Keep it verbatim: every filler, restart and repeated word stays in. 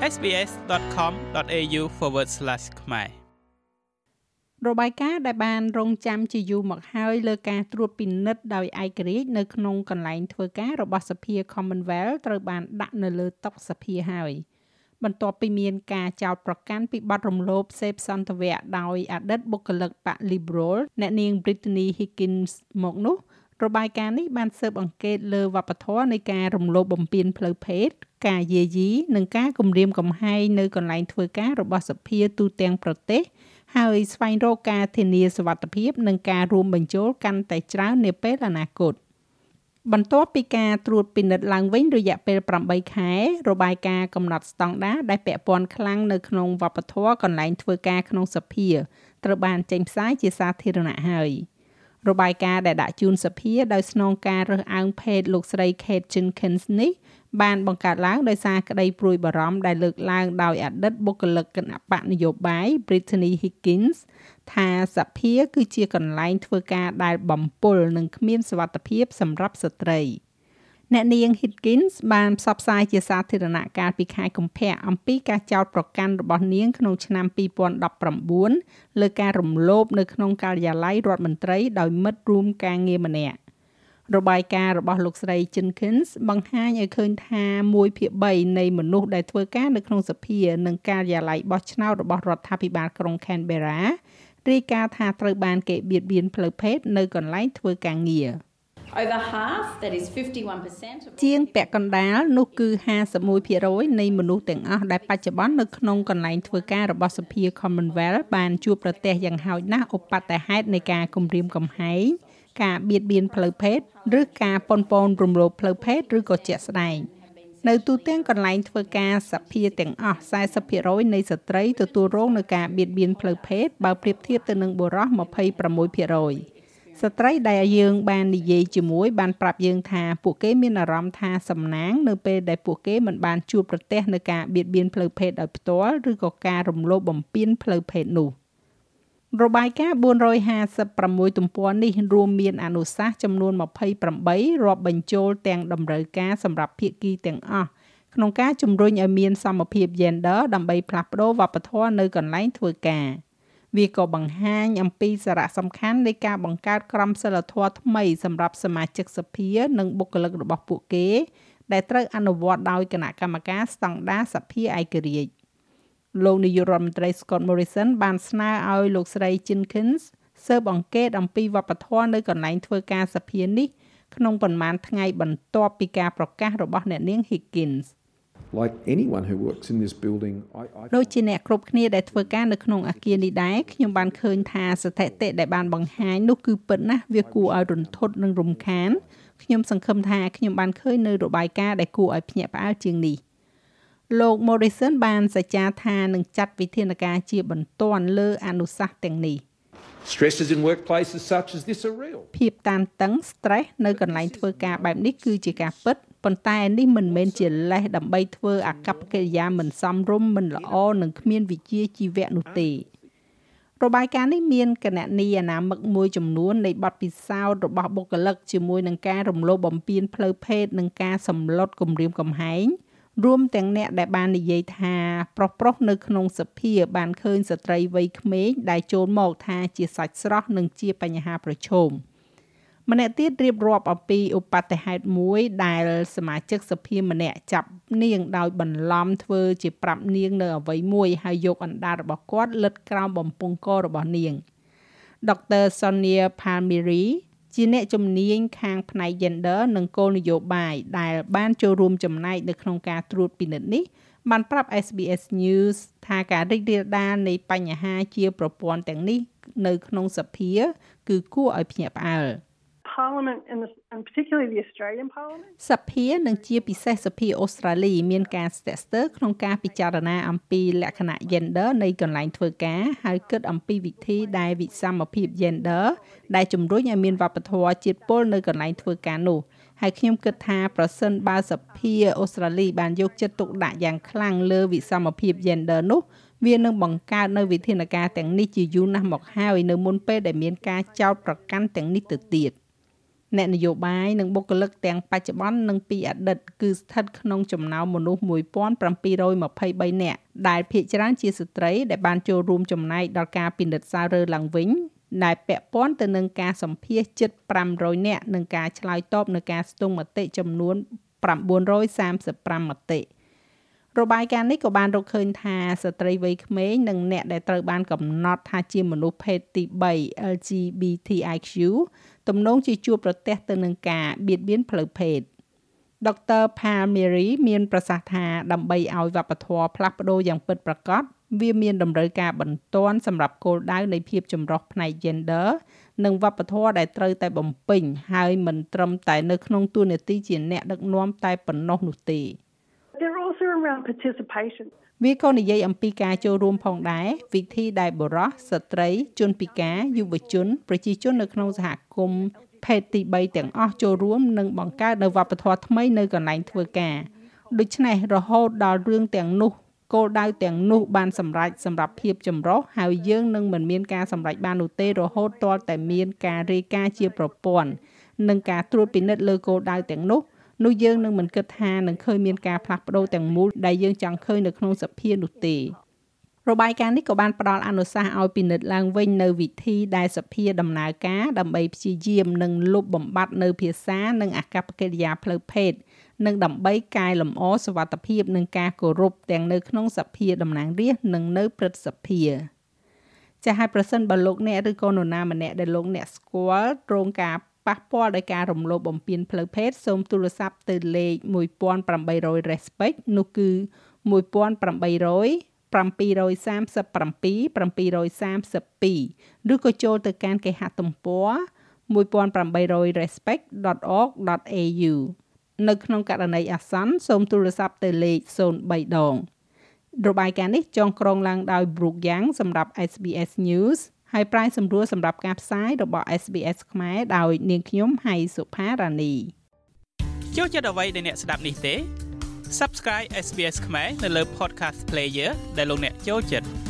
sbs.com.au forward slash ខ្មែររបាយការណ៍ដែលបានរងចាំជាយូរមកហើយលើការត្រួតពិនិត្យដោយឯករាជ្យនៅក្នុងកន្លែងធ្វើការរបស់សភា Commonwealth ត្រូវបានដាក់នៅលើតុសភាហើយបន្ទាប់ពីមានការចោទប្រកាន់ពីបទរំលោភសេពសន្តិវៈដោយអតីតបុគ្គលិកបក Liberal អ្នកនាង Brittany Higgins មកនោះរបាយការណ៍នេះបានស៊ើបអង្កេតលើវប្បធម៌នៃការរំលោភបំពានផ្លូវភេទការយាយីនិងការគំរាមកំហែងនៅកន្លែងធ្វើការរបស់សភាទូទាំងប្រទេសហើយស្វែងរកការធានាសុវត្ថិភាពនិងការរួមបញ្ចូលកាន់តែច្រើននាពេលអនាគតបន្ទាប់ពីការត្រួតពិនិត្យឡើងវិញរយៈពេលប្រាំបីខែរបាយការណ៍កំណត់ស្តង់ដារដែលពាក់ព័ន្ធខ្លាំងនៅក្នុងវប្បធម៌កន្លែងធ្វើការក្នុងសភាត្រូវបានចេញផ្សាយជាសាធារណៈហើយរបាយការណ៍ដែលដាក់ជូនសភាដោយស្នងការរើសអើងភេទលោកស្រី Kate Jenkins នេះបានបង្កើតឡើងដោយសារក្តីព្រួយបារម្ភដែលលើកឡើងដោយអតីតបុគ្គលិកគណៈបកនយោបាយ Brittany Higgins ថាសភាគឺជាកន្លែងធ្វើការដែលបំពុលនិងគ្មានសុវត្ថិភាពសម្រាប់ស្ត្រីអ្នកនាង Higgins បានផ្សព្វផ្សាយជាសាធារណៈកាលពីខែកុម្ភៈអំពីការចោទប្រកាន់របស់នាងក្នុងឆ្នាំពីរពាន់ដប់ប្រាំបួនលើការរំលោភនៅក្នុងការិយាល័យរដ្ឋមន្ត្រីដោយមិត្តរួមការងារម្នាក់របាយការណ៍របស់លោកស្រី Jenkins បង្ហាញឲ្យឃើញថាមួយភាគបីនៃមនុស្សដែលធ្វើការនៅក្នុងសភានិងការិយាល័យបោះឆ្នោតរបស់រដ្ឋាភិបាលក្រុង Canberra រាយការណ៍ថាត្រូវបានគេបៀតបៀនផ្លូវភេទនៅកន្លែងធ្វើការងារ Over half, that is fifty-one percent ជាងពាក់កណ្ដាលនោះគឺห้าสิบเอ็ดភាគរយនៃមនុស្សទាំងអស់ដែលបច្ចុប្បន្ននៅក្នុងកន្លែងធ្វើការរបស់សភា Commonwealth បានជួបប្រទះយ៉ាងហោចណាស់ឧបទ្ទហេតុនៃការគំរាមកំហែងការបៀតបៀនផ្លូវភេទឬការប៉ុនប៉នរំលោភផ្លូវភេទឬក៏ជាក់ស្ដែងនៅទូទាំងកន្លែងធ្វើការសភាទាំងអស់四十ភាគរយនៃស្ត្រីទទួលរងនឹងការបៀតបៀនផ្លូវភេទបើប្រៀបធៀបទៅនឹងបុរសยี่สิบหกភាគរយស្ត្រីដែលយើងបាននិយាយជាមួយបានប្រាប់យើងថាពួកគេមានអារម្មណ៍ថាសំណាងនៅពេលដែលពួកគេមិនបានជួបប្រទះនឹងការបៀតបៀនផ្លូវភេទដោយផ្ទាល់ឬក៏ការរំលោភបំពានផ្លូវភេទនោះរបាយការណ៍bốn trămห้าสิบหกទំព័រនេះរួមមានអនុសាសន៍ចំនួនยี่สิบแปดរាប់បញ្ចូលទាំងតម្រូវការសម្រាប់ភាគីទាំងអស់ក្នុងការជំរុញឲ្យមានសមភាព gender ដើម្បីផ្លាស់ប្ដូរវប្បធម៌នៅកន្លែងធ្វើការវាក៏បង្ហាញអំពីសារៈសំខាន់នៃការបង្កើតក្រមសីលធម៌ថ្មីសម្រាប់សមាជិកសភានិងបុគ្គលិករបស់ពួកគេដែលត្រូវអនុវត្តដោយគណៈកម្មការស្តង់ដារសភាឯករាជ្យលោកនាយករដ្ឋមន្ត្រី Scott Morrison បានស្នើឲ្យលោកស្រី Jenkins ស៊ើបអង្កេតអំពីវប្បធម៌នៅកន្លែងធ្វើការសភានេះក្នុងប៉ុន្មានថ្ងៃបន្ទាប់ពីការប្រកាសរបស់អ្នកនាង Higgins Like anyone who works in this building I I ដូចជាអ្នកគ្រប់គ្នាដែលធ្វើការនៅក្នុងអគារនេះដែរខ្ញុំបានឃើញថាស្ថិតិដែលបានបង្ហាញនោះគឺពិតណាស់វាគួរឲ្យរន្ធត់និងរំខានខ្ញុំសង្ឃឹមថាខ្ញុំបានឃើញនៅរបាយការណ៍ដែលគួរឲ្យភ្ញាក់ផ្អើលជាងនេះលោក Morrison បានសច្ចាថានឹងចាត់វិធានការជាបន្ទាន់លើអនុសាសន៍ទាំងនេះ Stresses in workplaces such as this are real. ភាពតានតឹង stress នៅកន្លែងធ្វើការបែបនេះគឺជាការពិតប៉ុន្តែនេះមិនមែនជាលេសដើម្បីធ្វើអាកប្បកិរិយាមិនសមរម្យមិនល្អនិងគ្មានវិជ្ជាជីវៈនោះទេរបាយការណ៍នេះមានគណនីអនាមិកមួយចំនួននៃបទពិសោធន៍របស់បុគ្គលិកជាមួយនឹងការរំលោភបំពានផ្លូវភេទនិងការសម្លុតគំរាមកំហែងរួមទាំងអ្នកដែលបាននិយាយថាប្រុសប្រុសនៅក្នុងសភាបានឃើញស្ត្រីវ័យក្មេងដែលចូលមកថាជាសាច់ស្រស់និងជាបញ្ហាប្រឈមម្នាក់ទៀតរៀបរាប់អំពីឧបទ្ទហេតុមួយដែលសមាជិកសភាម្នាក់ចាប់នាងដោយបន្លំធ្វើជាប្រាប់នាងនៅអ្វីមួយហើយយកអណ្ដាតរបស់គាត់លិតក្រោមបំពង់ករបស់នាង Doctor Sonia Palmieri ជាអ្នកជំនាញខាងផ្នែក gender និងគោលនយោបាយដែលបានចូលរួមចំណែកនៅក្នុងការត្រួតពិនិត្យនេះបានប្រាប់ เอส บี เอส News ថាការរីករាលដាលនៃបញ្ហាជាប្រព័ន្ធទាំងនេះនៅក្នុងសភាគឺគួរឲ្យភ្ញាក់ផ្អើល Parliament and, the, and particularly the Australian Parliament សភានិងជាពិសេសសភាអូស្ត្រាលីមានការស្ទាក់ស្ទើរក្នុងការពិចារណាអំពីលក្ខណៈ gender នៃកន្លែងធ្វើការហើយគិតអំពីវិធីដែលវិសមភាព gender ដែលជំរុញឲ្យមានវប្បធម៌ជាតិពុលនៅកន្លែងធ្វើការនោះហើយខ្ញុំគិតថាប្រសិនបើសភាអូស្ត្រាលីបានយកចិត្តទុកដាក់យ៉ាងខ្លាំងលើវិសមភាព gender នោះវានឹងបង្កើតនៅវិធានការទាំងនេះជាយូរណាស់មកហើយនៅមុនពេលដែលមានការចោទប្រកាន់ទាំងនេះទៅទៀតអ្នកនយោបាយនិងបុគ្គលិកទាំងបច្ចុប្បន្ននិងពីអតីតគឺស្ថិតក្នុងចំណោមមនុស្សone thousand seven hundred twenty-threeនាក់ដែលភាគច្រើនជាស្ត្រីដែលបានចូលរួមចំណែកដល់ការពិនិត្យសាររើឡើងវិញដែលពាក់ព័ន្ធទៅនឹងការសម្ភាសជិតfive hundredនាក់និងការឆ្លើយតបនឹងការស្ទង់មតិចំនួនnine hundred thirty-fiveមតិរបាយការណ៍នេះក៏បានរកឃើញថាស្ត្រីវ័យក្មេងនិងអ្នកដែលត្រូវបានកំណត់ថាជាមនុស្សភេទទីthree แอล จี บี ที ไอ คิว ទំនងជាជួបប្រទះទៅនឹងការបៀតបៀនផ្លូវភេទ ដុកទ័រ Palmieri មានប្រសាសន៍ថាដើម្បីឲ្យវប្បធម៌ផ្លាស់ប្ដូរយ៉ាងពិតប្រាកដវាមានតម្រូវការបន្ទាន់សម្រាប់គោលដៅនៃភាពចម្រុះផ្នែក gender និងវប្បធម៌ដែលត្រូវតែបំពេញហើយមិនត្រឹមតែនៅក្នុងតួនាទីជាអ្នកដឹកនាំតែប៉ុណ្ណោះនោះទេ They're also around participation. វាក៏និយាយអំពីការចូលរួមផងដែរវិធីដែលបុរសស្ត្រីជនពិការយុវជនប្រជាជននៅក្នុងសហគមន៍ភេទទីthreeទាំងអស់ចូលរួមនិងបង្កើតនូវវប្បធម៌ថ្មីនៅកន្លែងធ្វើការដូច្នេះរហូតដល់រឿងទាំងនោះគោលដៅទាំងនោះបានសម្រេចសម្រាប់ភាពចម្រុះហើយយើងនឹងមិនមានការសម្រេចបាននោះទេរហូតទាល់តែមានការរាយការណ៍ជាប្រព័ន្ធនិងការត្រួតពិនិត្យលើគោលដៅទាំងនោះនោះយើងនឹងមិនគិតថានឹងឃើញមានការផ្លាស់ប្ដូរទាំងមូលដែលយើងចង់ឃើញនៅក្នុងសភានោះទេរបាយការណ៍នេះក៏បានផ្ដល់អនុសាសន៍ឲ្យពិនិត្យឡើងវិញនៅវិធីដែលសភាដំណើរការដើម្បីព្យាយាមនិងលុបបំបាត់នៅភាសានិងអាកប្បកិរិយាផ្លូវភេទនិងដើម្បីកែលម្អសុវត្ថិភាពនិងការគោរពទាំងនៅក្នុងសភាតំណាងរាស្ត្រនិងនៅព្រឹទ្ធសភាចា៎ហើយប្រសិនបើលោកអ្នកឬក៏នរណាម្នាក់ដែលលោកអ្នកស្គាល់រងការប៉ះពាល់ដោយការរំលោភបំពានផ្លូវភេទសូមទូរស័ព្ទទៅលេខone eight hundred respect នោះគឺone eight hundred seven three seven seven seven three twoឬក៏ចូលទៅកាន់គេហទំព័រone eight hundred respect dot org dot a u នៅក្នុងករណីអាសន្នសូមទូរស័ព្ទទៅលេខzero threeដងរបាយការណ៍នេះចងក្រងឡើងដោយ Brooke Yang សម្រាប់ เอส บี เอส News ហើយប្រាយសម្រួលសម្រាប់ការផ្សាយរបស់ เอส บี เอส ខ្មែរដោយនាងខ្ញុំហៃសុផារ៉ានីចូលចិត្តអ្វីដែលអ្នកស្ដាប់នេះទេ Subscribe เอส บี เอส ខ្មែរនៅលើ Podcast Player ដែលលោកអ្នកចូលចិត្ត